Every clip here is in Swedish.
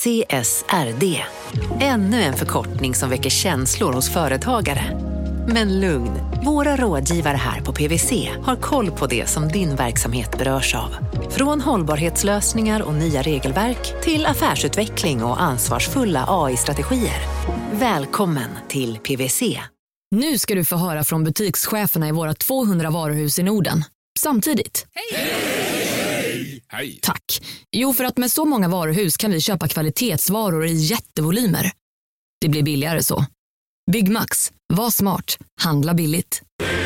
CSRD. Ännu en förkortning som väcker känslor hos företagare. Men lugn, våra rådgivare här på PwC har koll på det som din verksamhet berörs av. Från hållbarhetslösningar och nya regelverk till affärsutveckling och ansvarsfulla AI-strategier. Välkommen till PwC. Nu ska du få höra från butikscheferna i våra 200 varuhus i Norden. Samtidigt. Hej! Hej! Tack. Jo, för att med så många varuhus kan vi köpa kvalitetsvaror i jättevolymer. Det blir billigare så. Byggmax. Var smart. Handla billigt.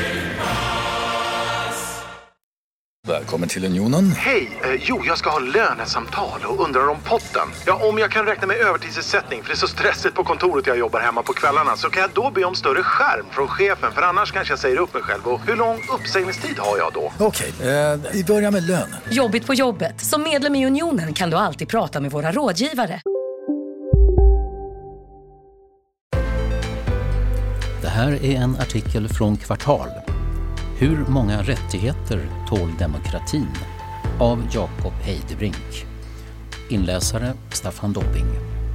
Välkommen till Unionen. Hej, jag ska ha lönesamtal och undrar om potten. Ja, om jag kan räkna med övertidsersättning för det är så stressigt på kontoret jag jobbar hemma på kvällarna, så kan jag då be om större skärm från chefen, för annars kanske jag säger upp mig själv. Och hur lång uppsägningstid har jag då? Okej, vi börjar med lön. Jobbigt på jobbet. Som medlem i Unionen kan du alltid prata med våra rådgivare. Det här är en artikel från Kvartal. Hur många rättigheter tål demokratin? Av Jakob Heidebrink. Inläsare Staffan Dobbing.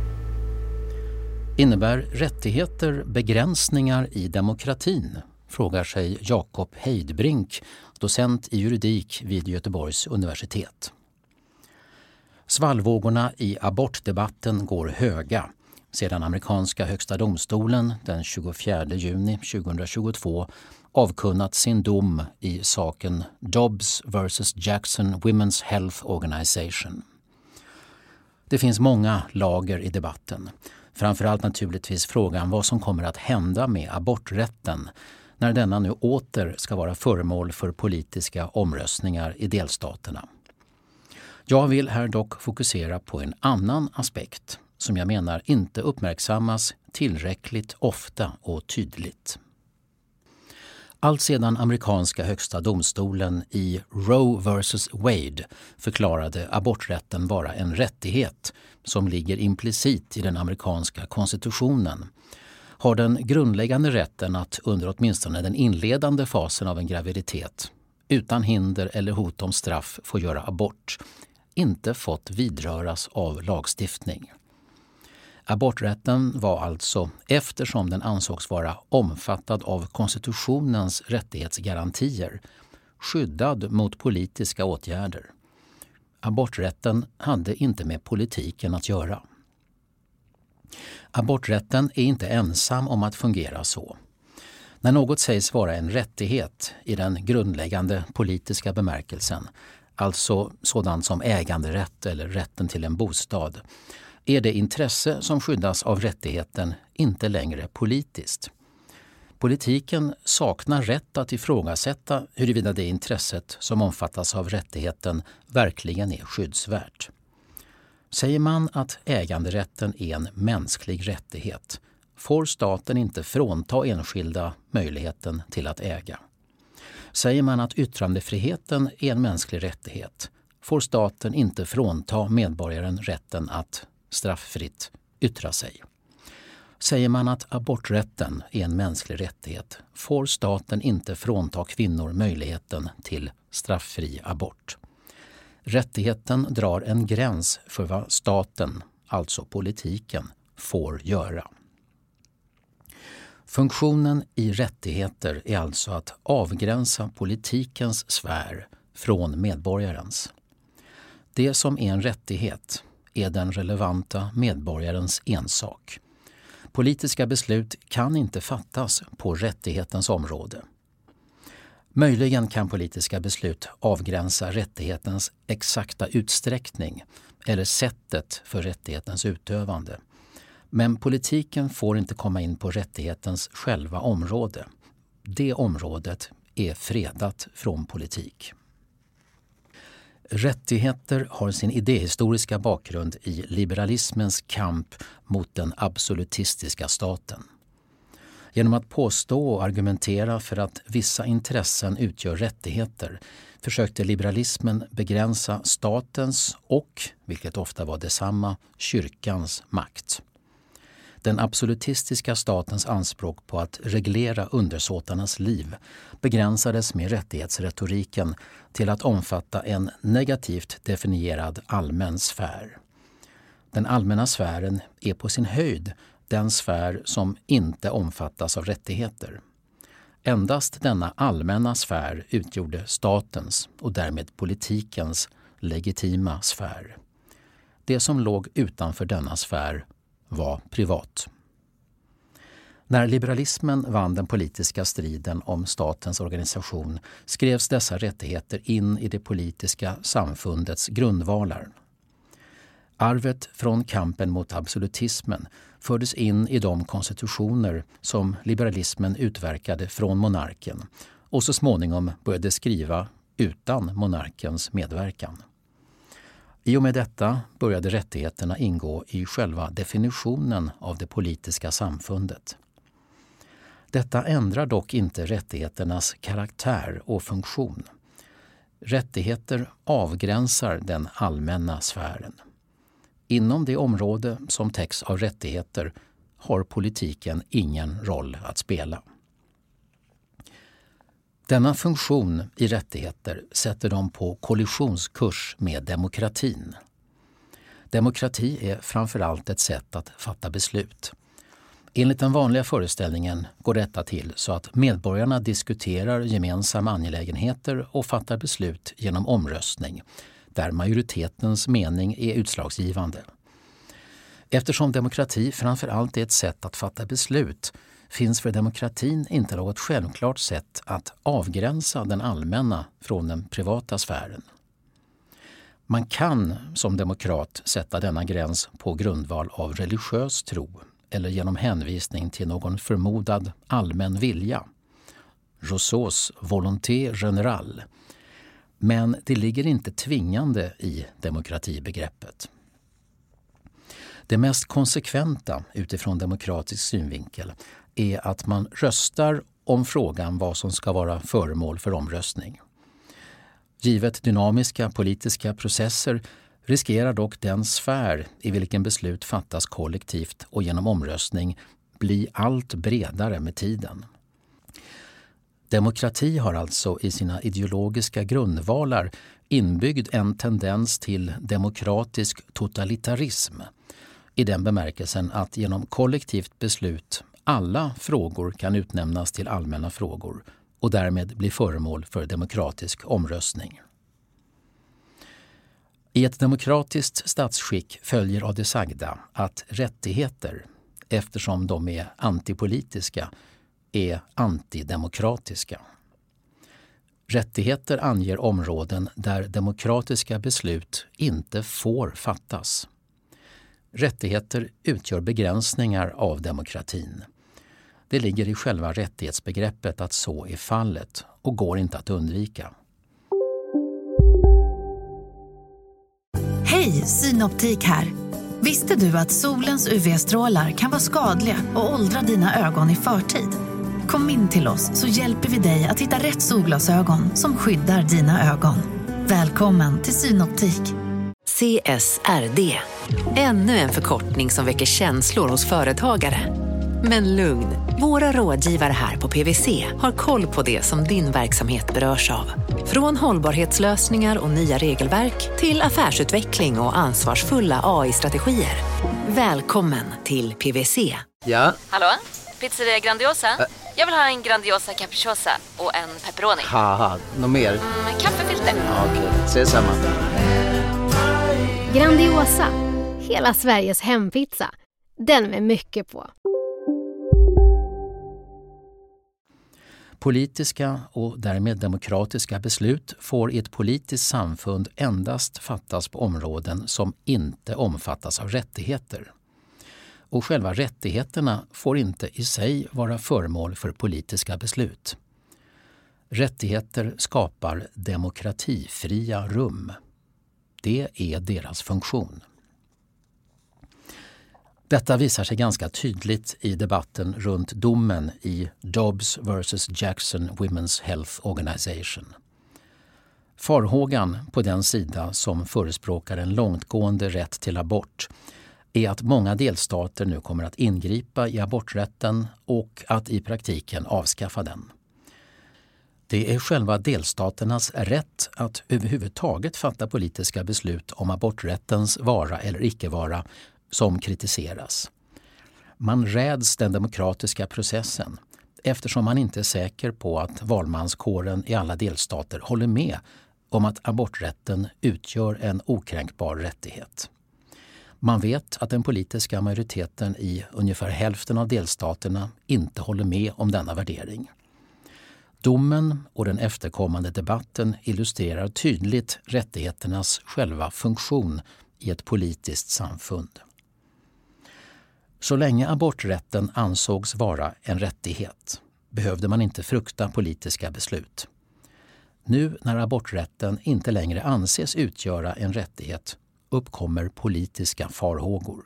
Innebär rättigheter begränsningar i demokratin? Frågar sig Jakob Heidebrink, docent i juridik vid Göteborgs universitet. Svallvågorna i abortdebatten går höga. Sedan amerikanska högsta domstolen den 24 juni 2022 avkunnat sin dom i saken Dobbs vs. Jackson Women's Health Organization. Det finns många lager i debatten. Framförallt naturligtvis frågan vad som kommer att hända med aborträtten när denna nu åter ska vara föremål för politiska omröstningar i delstaterna. Jag vill här dock fokusera på en annan aspekt som jag menar inte uppmärksammas tillräckligt ofta och tydligt. Allt sedan amerikanska högsta domstolen i Roe vs. Wade förklarade aborträtten vara en rättighet som ligger implicit i den amerikanska konstitutionen, har den grundläggande rätten att under åtminstone den inledande fasen av en graviditet utan hinder eller hot om straff få göra abort inte fått vidröras av lagstiftning. Aborträtten var alltså, eftersom den ansågs vara omfattad av konstitutionens rättighetsgarantier, skyddad mot politiska åtgärder. Aborträtten hade inte med politiken att göra. Aborträtten är inte ensam om att fungera så. När något sägs vara en rättighet i den grundläggande politiska bemärkelsen, alltså sådant som äganderätt eller rätten till en bostad, är det intresse som skyddas av rättigheten inte längre politiskt. Politiken saknar rätt att ifrågasätta huruvida det intresset som omfattas av rättigheten verkligen är skyddsvärt. Säger man att äganderätten är en mänsklig rättighet får staten inte frånta enskilda möjligheten till att äga. Säger man att yttrandefriheten är en mänsklig rättighet får staten inte frånta medborgaren rätten att strafffritt yttra sig. Säger man att aborträtten är en mänsklig rättighet får staten inte frånta kvinnor möjligheten till strafffri abort. Rättigheten drar en gräns för vad staten, alltså politiken, får göra. Funktionen i rättigheter är alltså att avgränsa politikens sfär från medborgarens. Det som är en rättighet är den relevanta medborgarens ensak. Politiska beslut kan inte fattas på rättighetens område. Möjligen kan politiska beslut avgränsa rättighetens exakta utsträckning eller sättet för rättighetens utövande. Men politiken får inte komma in på rättighetens själva område. Det området är fredat från politik. Rättigheter har sin idéhistoriska bakgrund i liberalismens kamp mot den absolutistiska staten. Genom att påstå och argumentera för att vissa intressen utgör rättigheter försökte liberalismen begränsa statens och, vilket ofta var detsamma, kyrkans makt. Den absolutistiska statens anspråk på att reglera undersåtarnas liv begränsades med rättighetsretoriken till att omfatta en negativt definierad allmän sfär. Den allmänna sfären är på sin höjd den sfär som inte omfattas av rättigheter. Endast denna allmänna sfär utgjorde statens och därmed politikens legitima sfär. Det som låg utanför denna sfär var privat. När liberalismen vann den politiska striden om statens organisation skrevs dessa rättigheter in i det politiska samfundets grundvalar. Arvet från kampen mot absolutismen fördes in i de konstitutioner som liberalismen utverkade från monarken och så småningom började skriva utan monarkens medverkan. I och med detta började rättigheterna ingå i själva definitionen av det politiska samfundet. Detta ändrar dock inte rättigheternas karaktär och funktion. Rättigheter avgränsar den allmänna sfären. Inom det område som täcks av rättigheter har politiken ingen roll att spela. Denna funktion i rättigheter sätter dem på kollisionskurs med demokratin. Demokrati är framförallt ett sätt att fatta beslut. Enligt den vanliga föreställningen går detta till så att medborgarna diskuterar gemensamma angelägenheter och fattar beslut genom omröstning, där majoritetens mening är utslagsgivande. Eftersom demokrati framförallt är ett sätt att fatta beslut finns för demokratin inte något självklart sätt att avgränsa den allmänna från den privata sfären. Man kan som demokrat sätta denna gräns på grundval av religiös tro eller genom hänvisning till någon förmodad allmän vilja. Rousseaus volonté générale. Men det ligger inte tvingande i demokratibegreppet. Det mest konsekventa utifrån demokratisk synvinkel är att man röstar om frågan vad som ska vara föremål för omröstning. Givet dynamiska politiska processer riskerar dock den sfär i vilken beslut fattas kollektivt och genom omröstning bli allt bredare med tiden. Demokrati har alltså i sina ideologiska grundvalar inbyggd en tendens till demokratisk totalitarism i den bemärkelsen att genom kollektivt beslut alla frågor kan utnämnas till allmänna frågor och därmed bli föremål för demokratisk omröstning. I ett demokratiskt statsskick följer av det sagda att rättigheter, eftersom de är antipolitiska, är antidemokratiska. Rättigheter anger områden där demokratiska beslut inte får fattas. Rättigheter utgör begränsningar av demokratin. Det ligger i själva rättighetsbegreppet att så är fallet och går inte att undvika. Hej, Synoptik här. Visste du att solens UV-strålar kan vara skadliga och åldra dina ögon i förtid? Kom in till oss så hjälper vi dig att hitta rätt solglasögon som skyddar dina ögon. Välkommen till Synoptik. CSRD. Ännu en förkortning som väcker känslor hos företagare. Men lugn, våra rådgivare här på PwC har koll på det som din verksamhet berörs av. Från hållbarhetslösningar och nya regelverk till affärsutveckling och ansvarsfulla AI-strategier. Välkommen till PwC. Ja? Hallå? Pizzeria Grandiosa? Jag vill ha en Grandiosa capriciosa och en pepperoni. Haha, något mer? Kaffefilter. Ja, okej, ses samma. Grandiosa, hela Sveriges hempizza. Den med mycket på. Politiska och därmed demokratiska beslut får i ett politiskt samfund endast fattas på områden som inte omfattas av rättigheter. Och själva rättigheterna får inte i sig vara föremål för politiska beslut. Rättigheter skapar demokratifria rum. Det är deras funktion. Detta visar sig ganska tydligt i debatten runt domen i Dobbs vs. Jackson Women's Health Organization. Farhågan på den sida som förespråkar en långtgående rätt till abort är att många delstater nu kommer att ingripa i aborträtten och att i praktiken avskaffa den. Det är själva delstaternas rätt att överhuvudtaget fatta politiska beslut om aborträttens vara eller icke-vara som kritiseras. Man räds den demokratiska processen eftersom man inte är säker på att valmanskåren i alla delstater håller med om att aborträtten utgör en okränkbar rättighet. Man vet att den politiska majoriteten i ungefär hälften av delstaterna inte håller med om denna värdering. Domen och den efterkommande debatten illustrerar tydligt rättigheternas själva funktion i ett politiskt samfund. Så länge aborträtten ansågs vara en rättighet behövde man inte frukta politiska beslut. Nu när aborträtten inte längre anses utgöra en rättighet uppkommer politiska farhågor.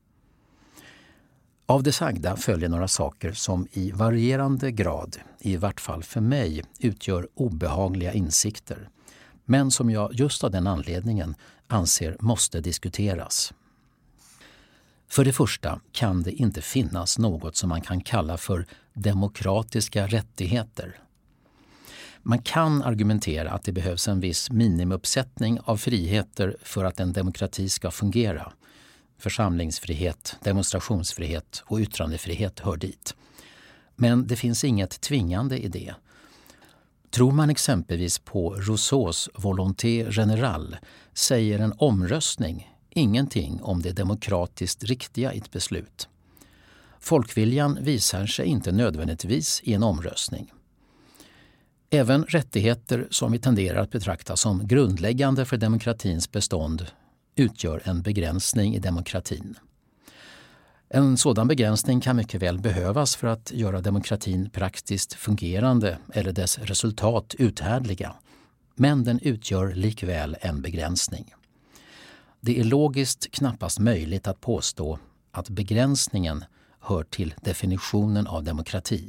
Av det sagda följer några saker som i varierande grad, i vart fall för mig, utgör obehagliga insikter, men som jag just av den anledningen anser måste diskuteras. För det första kan det inte finnas något som man kan kalla för demokratiska rättigheter. Man kan argumentera att det behövs en viss minimiuppsättning av friheter för att en demokrati ska fungera. Församlingsfrihet, demonstrationsfrihet och yttrandefrihet hör dit. Men det finns inget tvingande i det. Tror man exempelvis på Rousseaus volonté générale säger en omröstning ingenting om det demokratiskt riktiga i ett beslut. Folkviljan visar sig inte nödvändigtvis i en omröstning. Även rättigheter som vi tenderar att betrakta som grundläggande för demokratins bestånd utgör en begränsning i demokratin. En sådan begränsning kan mycket väl behövas för att göra demokratin praktiskt fungerande eller dess resultat uthärdliga. Men den utgör likväl en begränsning. Det är logiskt knappast möjligt att påstå att begränsningen hör till definitionen av demokrati.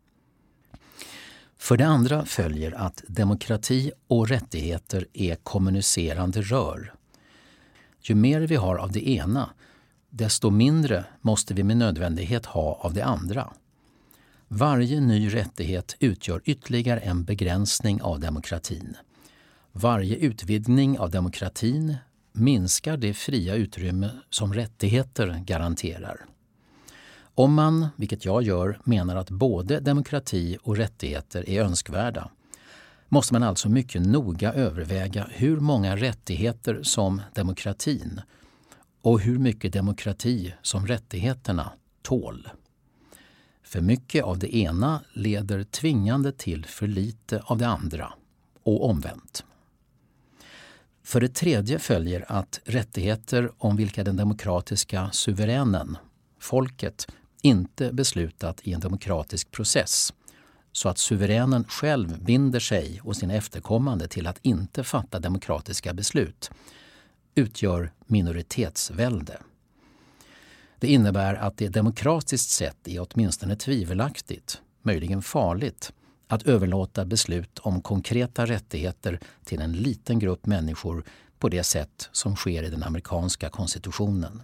För det andra följer att demokrati och rättigheter är kommunicerande rör. Ju mer vi har av det ena, desto mindre måste vi med nödvändighet ha av det andra. Varje ny rättighet utgör ytterligare en begränsning av demokratin. Varje utvidgning av demokratin minskar det fria utrymme som rättigheter garanterar. Om man, vilket jag gör, menar att både demokrati och rättigheter är önskvärda, måste man alltså mycket noga överväga hur många rättigheter som demokratin och hur mycket demokrati som rättigheterna tål. För mycket av det ena leder tvingande till för lite av det andra, och omvänt. För det tredje följer att rättigheter om vilka den demokratiska suveränen, folket, inte beslutat i en demokratisk process, så att suveränen själv binder sig och sina efterkommande till att inte fatta demokratiska beslut, utgör minoritetsvälde. Det innebär att det demokratiskt sett är åtminstone tvivelaktigt, möjligen farligt, att överlåta beslut om konkreta rättigheter till en liten grupp människor på det sätt som sker i den amerikanska konstitutionen.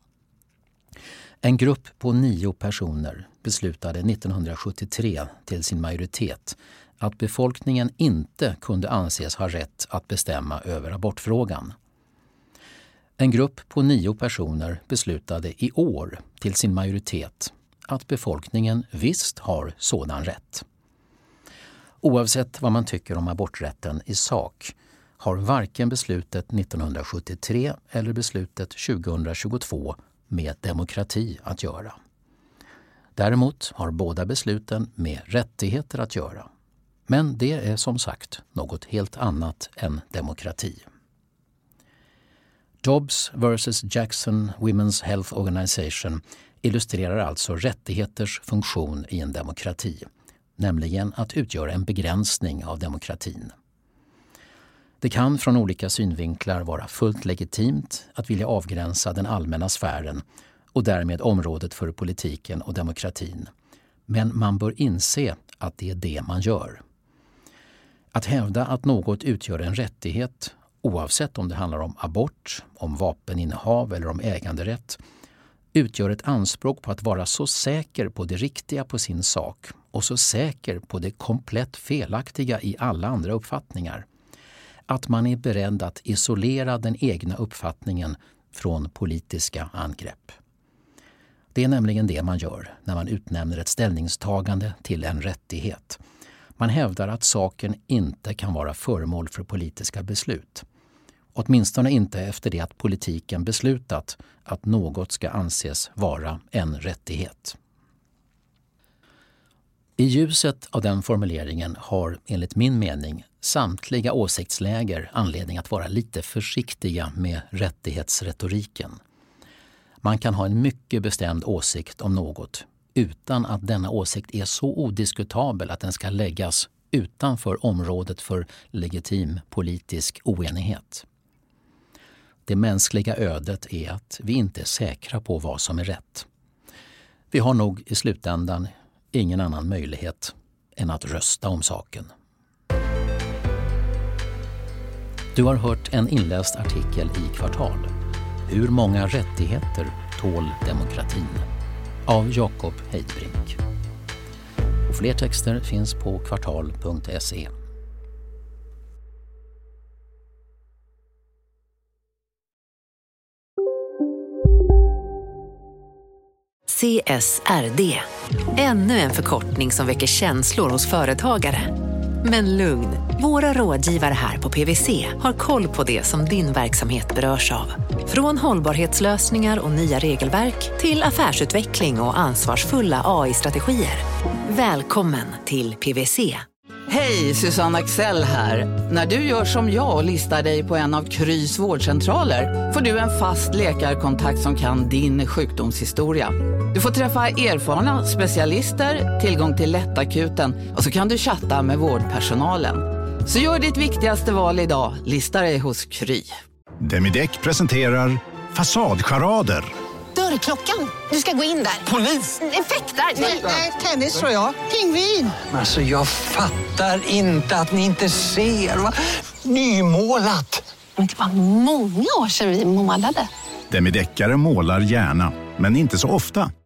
En grupp på 9 personer beslutade 1973 till sin majoritet att befolkningen inte kunde anses ha rätt att bestämma över abortfrågan. En grupp på 9 personer beslutade i år till sin majoritet att befolkningen visst har sådan rätt. Oavsett vad man tycker om aborträtten i sak har varken beslutet 1973 eller beslutet 2022 med demokrati att göra. Däremot har båda besluten med rättigheter att göra. Men det är som sagt något helt annat än demokrati. Dobbs vs. Jackson Women's Health Organization illustrerar alltså rättigheters funktion i en demokrati, nämligen att utgöra en begränsning av demokratin. Det kan från olika synvinklar vara fullt legitimt att vilja avgränsa den allmänna sfären och därmed området för politiken och demokratin. Men man bör inse att det är det man gör. Att hävda att något utgör en rättighet, oavsett om det handlar om abort, om vapeninnehav eller om äganderätt, utgör ett anspråk på att vara så säker på det riktiga på sin sak och så säker på det komplett felaktiga i alla andra uppfattningar, att man är beredd att isolera den egna uppfattningen från politiska angrepp. Det är nämligen det man gör när man utnämner ett ställningstagande till en rättighet. Man hävdar att saken inte kan vara föremål för politiska beslut. Åtminstone inte efter det att politiken beslutat att något ska anses vara en rättighet. I ljuset av den formuleringen har enligt min mening samtliga åsiktsläger anledning att vara lite försiktiga med rättighetsretoriken. Man kan ha en mycket bestämd åsikt om något utan att denna åsikt är så odiskutabel att den ska läggas utanför området för legitim politisk oenighet. Det mänskliga ödet är att vi inte är säkra på vad som är rätt. Vi har nog i slutändan ingen annan möjlighet än att rösta om saken. Du har hört en inläst artikel i Kvartal. Hur många rättigheter tål demokratin? Av Jakob Heidbrink. Och fler texter finns på kvartal.se. CSRD. Ännu en förkortning som väcker känslor hos företagare. Men lugn, våra rådgivare här på PwC har koll på det som din verksamhet berörs av. Från hållbarhetslösningar och nya regelverk till affärsutveckling och ansvarsfulla AI-strategier. Välkommen till PwC. Hej, Susanne Axel här. När du gör som jag och listar dig på en av Krys vårdcentraler får du en fast läkarkontakt som kan din sjukdomshistoria. Du får träffa erfarna specialister, tillgång till lättakuten och så kan du chatta med vårdpersonalen. Så gör ditt viktigaste val idag, lista dig hos Kry. Demideck presenterar Fasadcharader. Dörrklockan. Du ska gå in där. Polis? Effektar? Nej, tennis tror jag. Pingvin. Alltså jag fattar inte att ni inte ser. Va? Nymålat. Men det var många år sedan vi målade. Demideckare målar gärna, men inte så ofta.